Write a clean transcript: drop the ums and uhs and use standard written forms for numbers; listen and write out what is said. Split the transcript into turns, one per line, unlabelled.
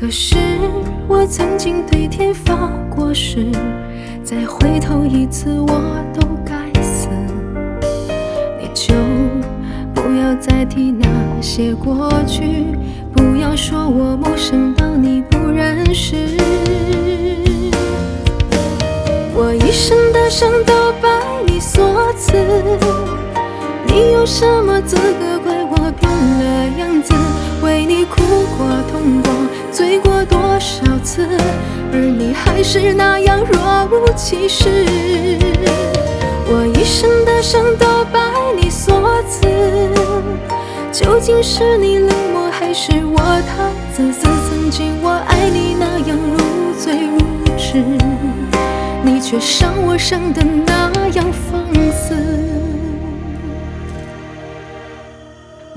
可是我曾经对天发过誓，再回头一次我都该死。你就不要再提那些过去，不要说我陌生到你不认识。我一生的伤都拜你所赐，你有什么资格怪我变了样子？为你哭过痛过醉过多少次，而你还是那样若无其事。我一生的伤都拜你所赐，究竟是你冷漠还是我太自私？曾经我爱你那样如醉如痴，你却伤我伤得那样放肆。